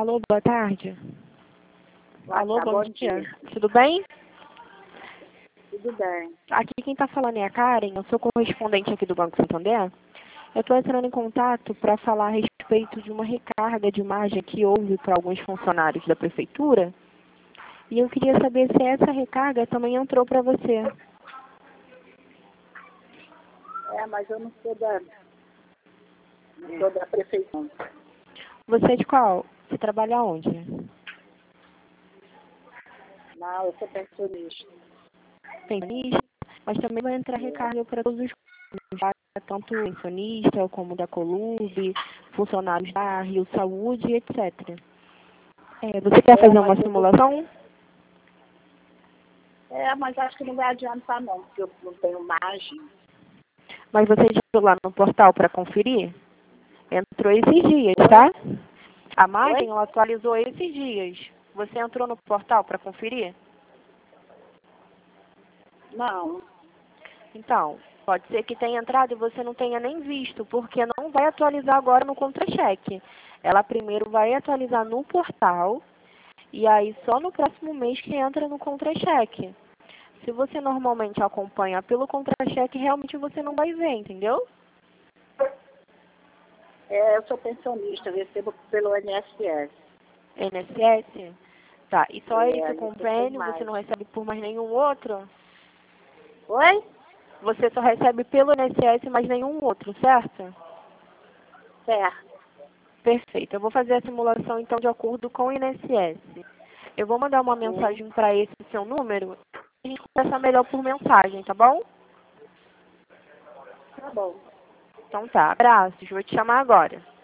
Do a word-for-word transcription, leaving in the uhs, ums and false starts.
Alô, boa tarde. Boa Alô, tarde, bom, bom dia. dia. Tudo bem? Tudo bem. Aqui quem está falando é a Karen, eu sou correspondente aqui do Banco Santander. Eu estou entrando em contato para falar a respeito de uma recarga de imagem que houve para alguns funcionários da Prefeitura. E eu queria saber se essa recarga também entrou para você. É, mas eu não sou da, não sou da prefeitura. Você é de qual? Você trabalha onde? Não, eu sou pensionista. Pensionista, mas também vai entrar recarga para todos os clubes, tá? Tanto pensionista como da Colube, funcionários da Rio Saúde, etcétera. É, você quer É, fazer uma mas eu vou- simulação? É, mas acho que não vai adiantar não, porque eu não tenho margem. Mas você entrou lá no portal para conferir? Entrou esses dias, Oi? tá? A margem Oi? ela atualizou esses dias. Você entrou no portal para conferir? Não. Então, pode ser que tenha entrado e você não tenha nem visto, porque não vai atualizar agora no contra-cheque. Ela primeiro vai atualizar no portal e aí só no próximo mês que entra no contra-cheque. Se você normalmente acompanha pelo contra-cheque, realmente você não vai ver, entendeu? É, eu sou pensionista, eu recebo pelo I N S S. N S S? Tá, e só É, esse aí eu tenho convênio, você mais. não recebe por mais nenhum outro? Oi? Você só recebe pelo I N S S, mas nenhum outro, certo? Certo. Perfeito. Eu vou fazer a simulação, então, de acordo com o I N S S. Eu vou mandar uma Hum, mensagem para esse seu número e a gente conversa melhor por mensagem, tá bom? tá bom. Então tá, abraços. Vou te chamar agora.